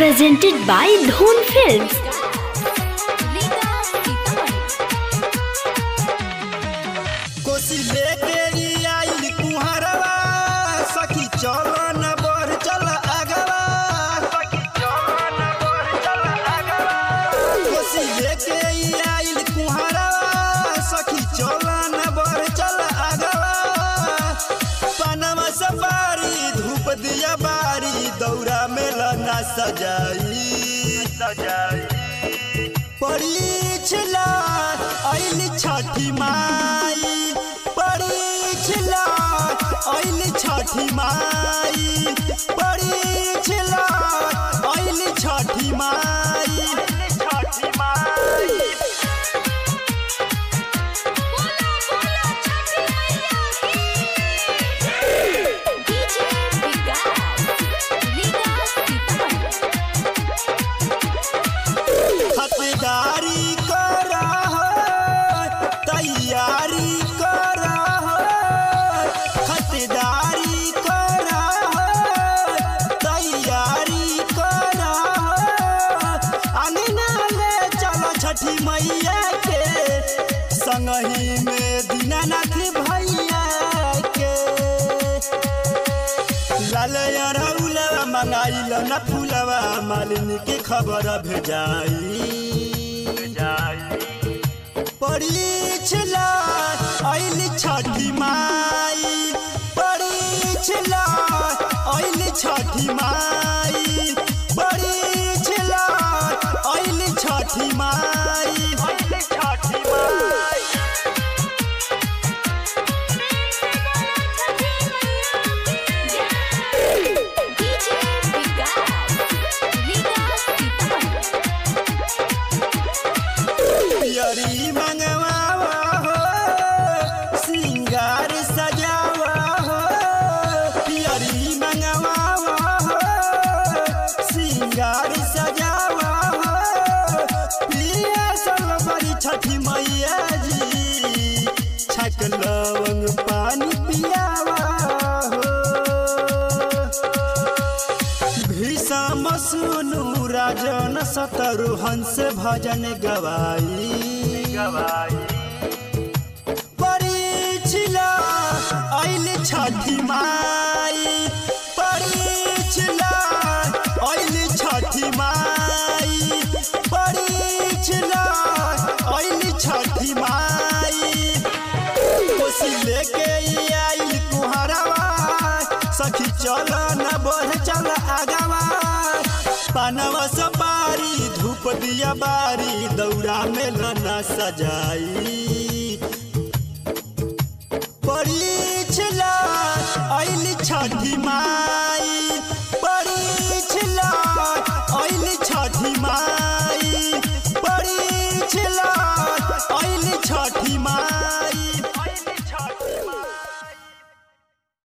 presented by Dhoon Films. कोसी लेके आइल कुहरवा सखी चलो न बढ़ चल आगवा सखी चलो न बढ़ चल आगवा कोसी लेके आइल कुहरवा सखी चलो न बढ़ चल आगवा पनमा सवारी धूप दिया बारी दौरा मेला ना सजाई परीछला आइल छठी माई परीछला आइल छठी माई परीछला आइल छठी माई खतदारी करा तैयारी करा खतदारी करा तैयारी करा अंगना ले चलो छठी मैया के संगही में दीनानाथ भैया के लाल अरउलवा मंगाइल न फूलवा मालिनी के खबर भेजाई परीछला आइल छठी माई परीछला आइल छठी माई परीछला आइल छठी माई पियरी मंगवावा हो सिंगार सजावा हो पियरी मंगवावा हो सिंगार सजावा हो पिया सलबरी छठी मैया जी छक लवंग पानी पियावा हो भीषम सुनु राजन सतरु हंस भजन गवाई परीछला आइल छठी माई परीछला आइल छठी माई परीछला आइल छठी माई कोसी लेके आइल कुहरवा सखी चलो न बढ़ चल आगवा पनवा सवारी धूप दिया बारी दौरा मेला ना सजाई परीछला आइल छठी माई।